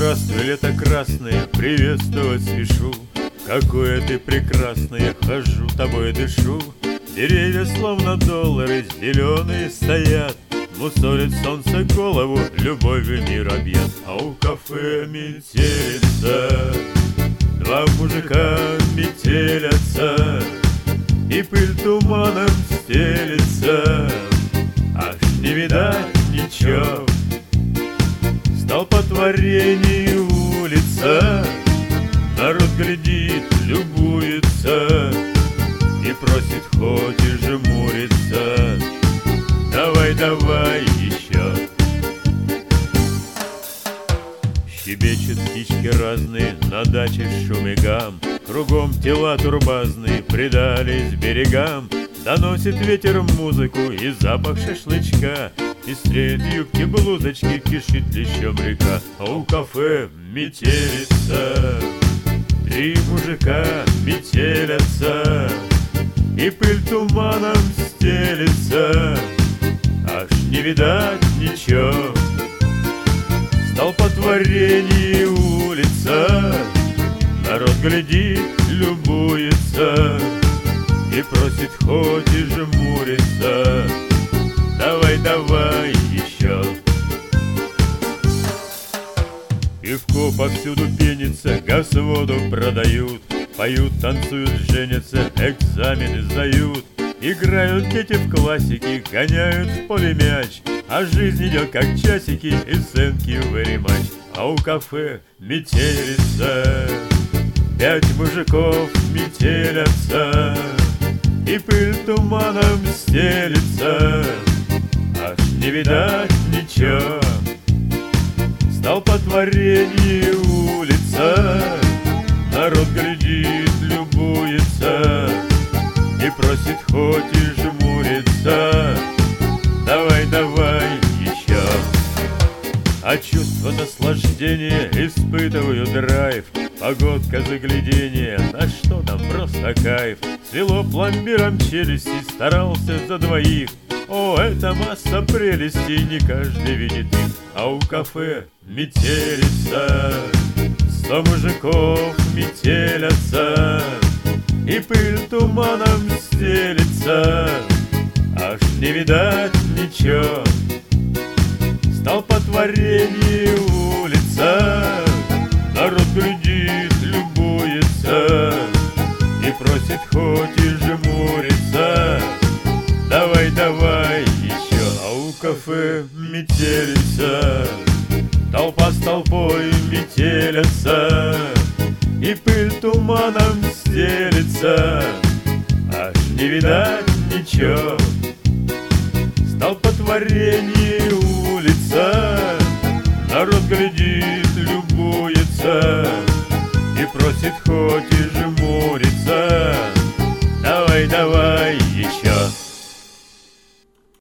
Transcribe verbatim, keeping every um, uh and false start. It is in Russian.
Здравствуй, лето красное, приветствовать спешу. Какое ты прекрасное, хожу, тобой дышу. Деревья словно доллары зеленые стоят, мусолит солнце голову, любовью мир объят. А у кафе метелица, два мужика метелятся, и пыль туманом стелится, аж не видать ничего. Столпотворение улица, народ глядит, любуется и просит, хоть и жмурится, давай, давай еще. Щебечут птички разные, на даче шум и гам, кругом тела турбазные предались берегам. Доносит ветер музыку и запах шашлычка, пестреют юбки, блузочки, кишит лещом река. А у кафе метелица, три мужика метелятся, и пыль туманом стелится, аж не видать ничего. Столпотворение улица, народ глядит, любуется и просит, хоть и жмурится, давай, давай еще. Пивко повсюду пенится, газ воду продают, поют, танцуют, женятся, экзамены сдают. Играют дети в классики, гоняют в поле мяч, а жизнь идет как часики, и сценки very much. А у кафе метелица, пять мужиков метелятся, и пыль туманом стелится, аж не видать ничего. Столпотворение улица, народ глядит, любуется и просит, хоть и жмурится, давай, давай еще. А чувство наслаждения испытываю драйв, погодка загляденье, на что там просто кайф. Свело пломбиром челюсти, старался за двоих. О, это масса прелестей, не каждый видит их. А у кафе метелица, сто мужиков метелятся, и пыль туманом стелится, аж не видать ничего. Столпотворение улица, народ глядит, любуется и просит, хоть и жмурится, давай, давай еще. А у кафе метелица, толпа с толпой метелятся, и пыль туманом стелится, аж не видать ничего. Столпотворение улица, народ глядит, любуется и просит, хоть и жмурится, давай, давай